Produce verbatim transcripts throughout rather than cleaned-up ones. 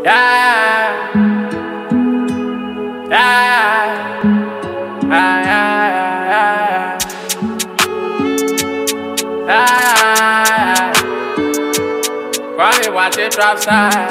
Yeah, yeah, yeah, yeah, yeah, yeah. Kwame watch it drop style.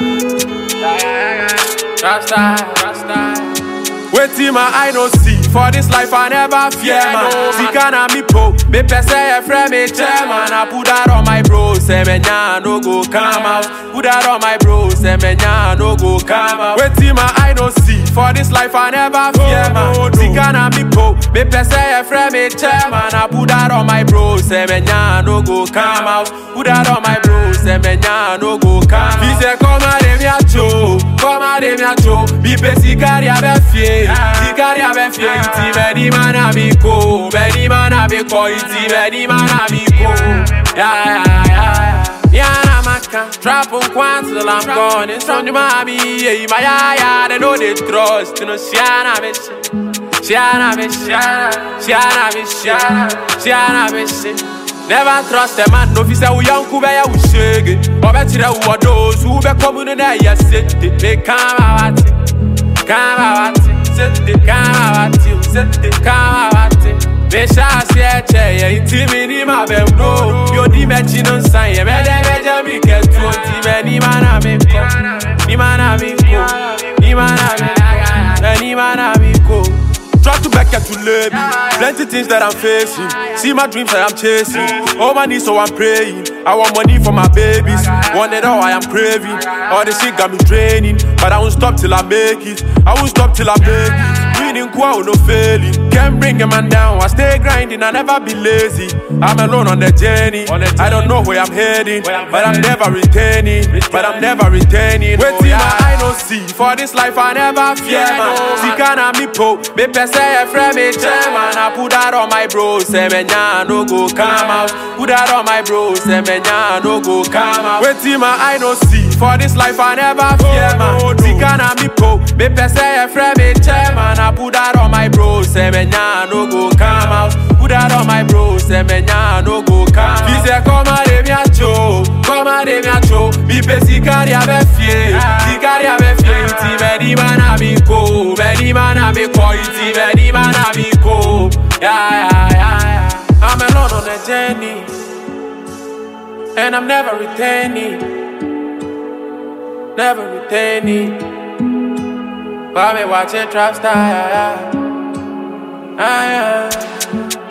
Yeah, yeah, yeah. Drop style, drop style. Waiting my eye no see. For this life I never fear, Yeah, man. no, See man. can I me po. Me pese a friend me chairman. I put that on my bro. Say me nya no go come out. Put that on my bro. Say me nya no go come out. Waiting my eye no see. For this life I never fear, man. no, no. See can I me po. Me pese a friend me chairman. I put that on my bro. Say me nya no go come out. Put that on my bro. Say me nya no go come out. He say come out dem ya cho. Come out dem ya cho. Be pe sikari abe fie. Sikari abe fie. Iti many man abiko, many man abiko. Iti many man abiko. Yeah, yeah, yeah. Yeah, maka. Trap on kwan till I'm gone. It's from the mommy. Yeah, my yeah, yeah. They know they trust. You know, Shiana me, Shiana me, Shiana me, Shiana me. Never trust a man. No, if say we young, we are we shake it. Or better who are those who be coming in there. Yes, it. They come out, come out. Sette kamawati, sette kamawati. Besha siete, ya intimi ni mabemno. Yo di mechi non san, ya mede meja mi ketu. Time ni mana mi ko, ni mana mi ko, ni mana mi, ni mana mi ko. Try to back to love me. Plenty things that I'm facing. See my dreams that I'm chasing. All my needs, so I'm praying. I want money for my babies. Want it all, I am craving. All this shit got me draining. But I won't stop till I make it. I won't stop till I make it. Winning quote, no failing. Can't bring a man down. I stay grinding, I never be lazy. I'm alone on the journey. I don't know where I'm heading. But I'm never retaining. But I'm never retaining. Wait till my eye no see. For this life I never fear, man. See can I me po. Me say a friend me chairman. I put that on my bro. Say me nya no go come out. Put that on my bro. Say me nya no go come out. Wait till my eye no see. For this life I never fear, man. See can I me po. Me say a friend me chairman. I put that on my bro. Say me nya no go come out. Put that on my bro. Say me nya no go come out. He say come a de mi acho, come a de mi acho. Mi pe sikari abe fie, sikari abe fie. Iti many man abiko, many man abiko. Iti many man abiko. Yeah, yeah, yeah, yeah. I'm alone on a journey, and I'm never retaining, never retaining. While me watching trap star, yeah, yeah. Ah, yeah.